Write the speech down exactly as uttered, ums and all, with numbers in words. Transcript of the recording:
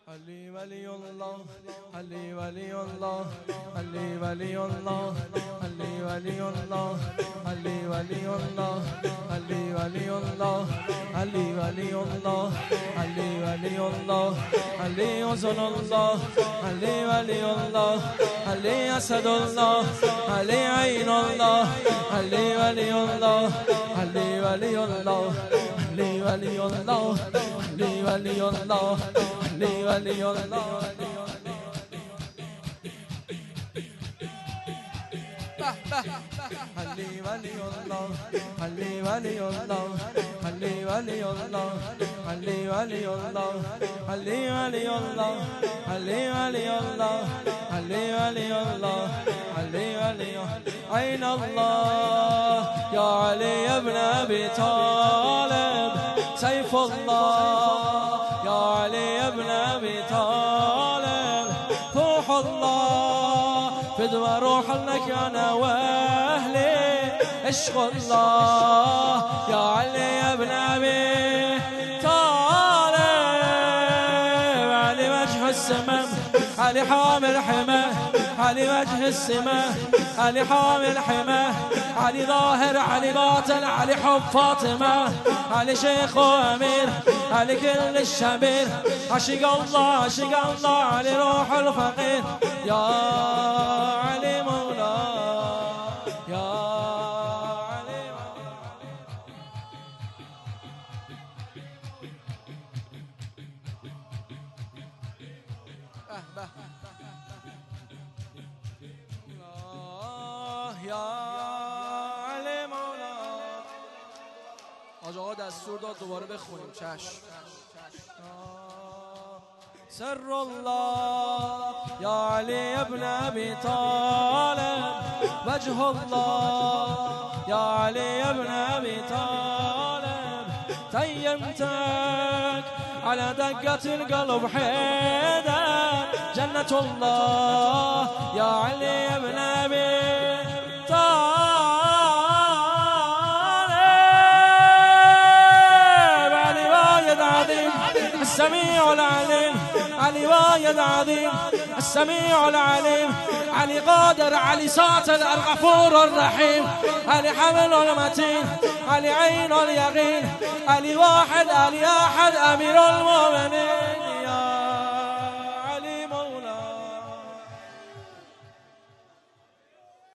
علي ولي الله علي ولي الله علي ولي الله علي ولي الله علي ولي الله علي ولي الله علي ولي الله علي ولي الله علي وزن الله علي ولي الله علي أسد الله علي عين الله علي ولي الله علي ولي الله علي ولي الله علي ولي الله علي ولي الله علي ولي الله علي ولي الله علي ولي الله علي ولي الله علي ولي الله علي ولي الله علي ولي الله علي ولي عين الله يا علي يا ابن ابي طالب سيف الله يا علي يا ابن ابي طالب روح الله فدوى روح لك انا واهلي عشق الله يا علي يا ابن ابي طالب علي وجه السماء علي حامل حماه علي وجه السماء علي حامل حماه علي ظاهر علي باطن علي حب فاطمة علي شيخ وامير علي كل الشبير عشق الله عشق الله علي روح الفقير يا علي مولا يا علي مولا يا علي مولا آج آقا دستور داد دوباره بخونیم. چشم. سر الله يا علي ابن ابي طالب وجه الله يا علي ابن ابي طالب تيمتك على دقة القلب حيدر جنة الله يا علي ابن ابي طالب علي وايد عظيم السميع العليم علي وايد عظيم السميع العليم علي قادر علي ساتر الغفور الرحيم علي حمل المتين علي عين اليقين علي واحد علي احد امير المؤمنين